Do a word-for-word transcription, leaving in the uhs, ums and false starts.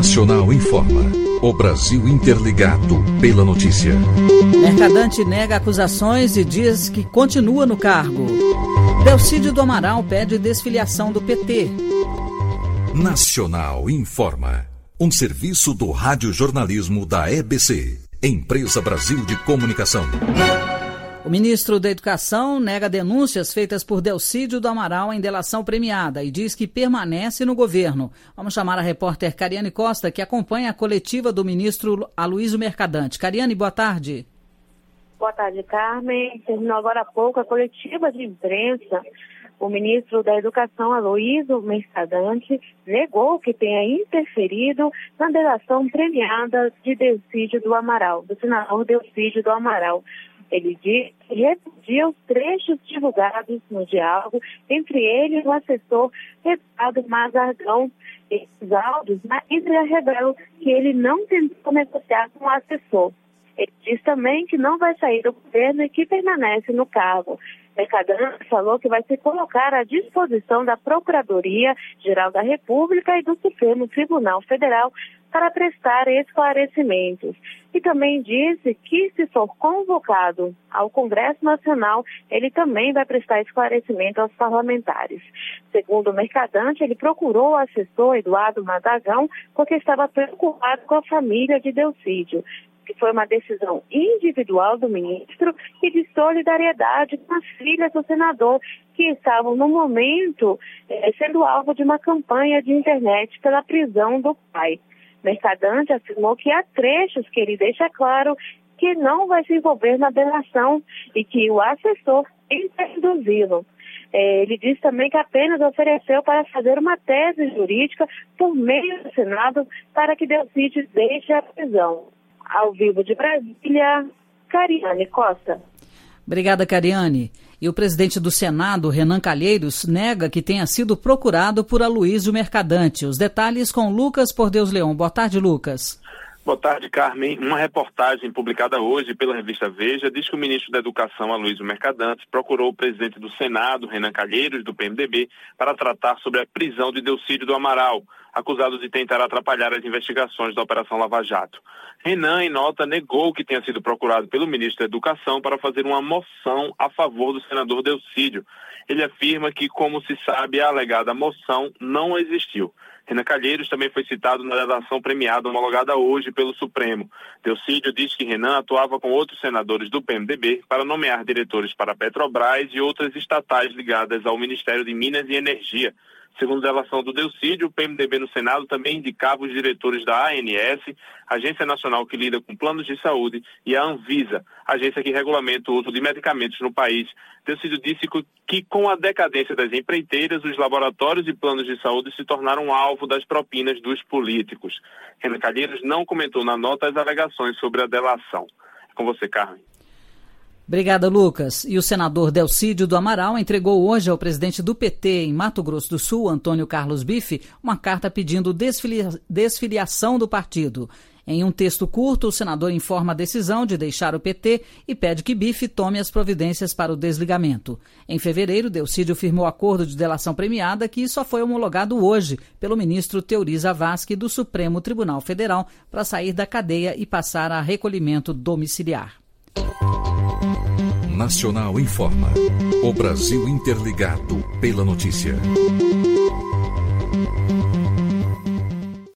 Nacional informa. O Brasil interligado pela notícia. Mercadante nega acusações e diz que continua no cargo. Delcídio do Amaral pede desfiliação do P T. Nacional informa. Um serviço do radiojornalismo da E B C, Empresa Brasil de Comunicação. O ministro da Educação nega denúncias feitas por Delcídio do Amaral em delação premiada e diz que permanece no governo. Vamos chamar a repórter Cariane Costa, que acompanha a coletiva do ministro Aloysio Mercadante. Cariane, boa tarde. Boa tarde, Carmen. Terminou agora há pouco a coletiva de imprensa. O ministro da Educação, Aloysio Mercadante, negou que tenha interferido na delação premiada de Delcídio do Amaral, do senador Delcídio do Amaral. Ele disse que repudia os trechos divulgados no diálogo entre ele e o assessor Ricardo Mazargão. Esses áudios ainda revelam que ele não tentou negociar com o assessor. Ele diz também que não vai sair do governo e que permanece no cargo. Mercadante falou que vai se colocar à disposição da Procuradoria-Geral da República e do Supremo Tribunal Federal para prestar esclarecimentos. E também disse que, se for convocado ao Congresso Nacional, ele também vai prestar esclarecimento aos parlamentares. Segundo o Mercadante, ele procurou o assessor Eduardo Mazargão porque estava preocupado com a família de Delcídio, que foi uma decisão individual do ministro e de solidariedade com as filhas do senador, que estavam, no momento, eh, sendo alvo de uma campanha de internet pela prisão do pai. Mercadante afirmou que há trechos que ele deixa claro que não vai se envolver na delação e que o assessor tenta reduzi-lo. Eh, ele disse também que apenas ofereceu para fazer uma tese jurídica por meio do Senado para que Delcídio deixe a prisão. Ao vivo de Brasília, Cariane Costa. Obrigada, Cariane. E o presidente do Senado, Renan Calheiros, nega que tenha sido procurado por Aloysio Mercadante. Os detalhes com Lucas Por Deus Leão. Boa tarde, Lucas. Boa tarde, Carmen. Uma reportagem publicada hoje pela revista Veja diz que o ministro da Educação, Aloysio Mercadante, procurou o presidente do Senado, Renan Calheiros, do P M D B, para tratar sobre a prisão de Delcídio do Amaral, acusado de tentar atrapalhar as investigações da Operação Lava Jato. Renan, em nota, negou que tenha sido procurado pelo ministro da Educação para fazer uma moção a favor do senador Delcídio. Ele afirma que, como se sabe, a alegada moção não existiu. Renan Calheiros também foi citado na delação premiada homologada hoje pelo Supremo. Delcídio diz que Renan atuava com outros senadores do P M D B para nomear diretores para a Petrobras e outras estatais ligadas ao Ministério de Minas e Energia. Segundo a delação do Delcídio, o P M D B no Senado também indicava os diretores da A N S, Agência Nacional que lida com planos de saúde, e a Anvisa, agência que regulamenta o uso de medicamentos no país. Delcídio disse que, com a decadência das empreiteiras, os laboratórios e planos de saúde se tornaram alvo das propinas dos políticos. Renan Calheiros não comentou na nota as alegações sobre a delação. É com você, Carmen. Obrigada, Lucas. E o senador Delcídio do Amaral entregou hoje ao presidente do P T em Mato Grosso do Sul, Antônio Carlos Bife, uma carta pedindo desfilia- desfiliação do partido. Em um texto curto, o senador informa a decisão de deixar o P T e pede que Bife tome as providências para o desligamento. Em fevereiro, Delcídio firmou acordo de delação premiada que só foi homologado hoje pelo ministro Teori Zavascki do Supremo Tribunal Federal para sair da cadeia e passar a recolhimento domiciliar. Nacional informa. O Brasil interligado pela notícia.